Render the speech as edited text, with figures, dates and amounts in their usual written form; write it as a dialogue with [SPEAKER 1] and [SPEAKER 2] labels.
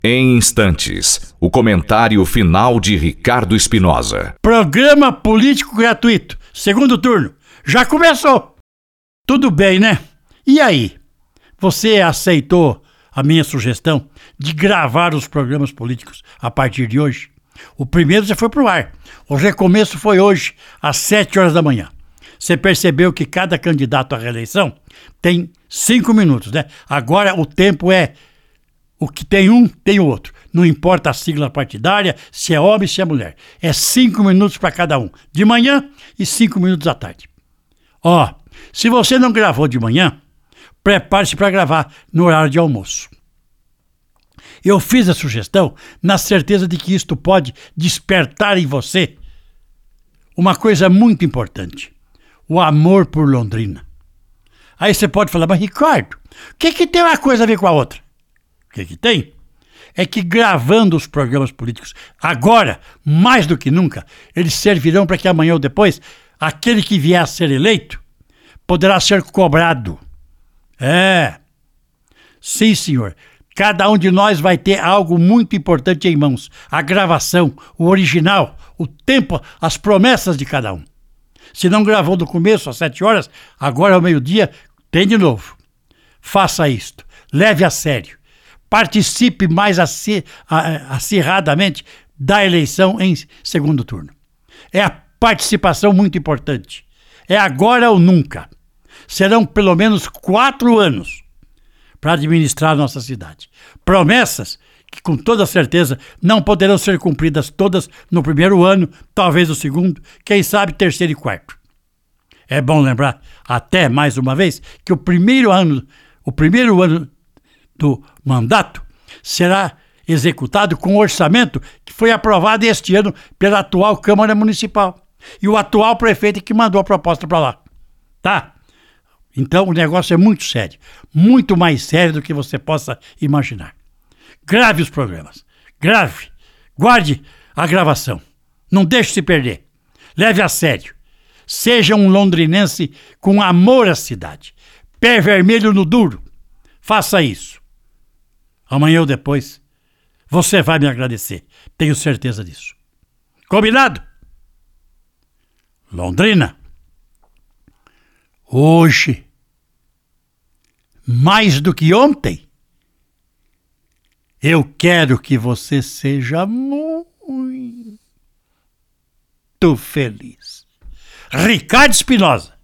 [SPEAKER 1] Em instantes, o comentário final de Ricardo Espinosa.
[SPEAKER 2] Programa político gratuito, segundo turno. Já começou! Tudo bem, né? E aí? Você aceitou a minha sugestão de gravar os programas políticos a partir de hoje? O primeiro já foi pro ar. O recomeço foi hoje, às 7 horas da manhã. Você percebeu que cada candidato à reeleição tem 5 minutos, né? Agora o tempo é o que tem um, tem o outro. Não importa a sigla partidária, se é homem, se é mulher. É 5 minutos para cada um, de manhã e 5 minutos à tarde. Ó, se você não gravou de manhã, prepare-se para gravar no horário de almoço. Eu fiz a sugestão na certeza de que isto pode despertar em você uma coisa muito importante: o amor por Londrina. Aí você pode falar, mas Ricardo, o que tem uma coisa a ver com a outra? O que tem? É que gravando os programas políticos agora, mais do que nunca, eles servirão para que amanhã ou depois, aquele que vier a ser eleito poderá ser cobrado. Sim, senhor. Cada um de nós vai ter algo muito importante em mãos. A gravação, o original, o tempo, as promessas de cada um. Se não gravou do começo, às 7 horas, agora ao meio-dia, tem de novo. Faça isto. Leve a sério. Participe mais acirradamente da eleição em segundo turno. É a participação muito importante. É agora ou nunca. Serão pelo menos 4 anos para administrar a nossa cidade. Promessas que com toda certeza não poderão ser cumpridas todas no primeiro ano, talvez no segundo, quem sabe terceiro e quarto. É bom lembrar, até mais uma vez, que o primeiro ano do mandato será executado com o orçamento que foi aprovado este ano pela atual Câmara Municipal e o atual prefeito que mandou a proposta para lá. Tá? Então o negócio é muito sério, muito mais sério do que você possa imaginar. Grave os programas, grave, guarde a gravação, não deixe se perder, leve a sério, seja um londrinense com amor à cidade, pé vermelho no duro, faça isso. Amanhã ou depois você vai me agradecer, tenho certeza disso. Combinado? Londrina, hoje, mais do que ontem, eu quero que você seja muito feliz. Ricardo Espinosa.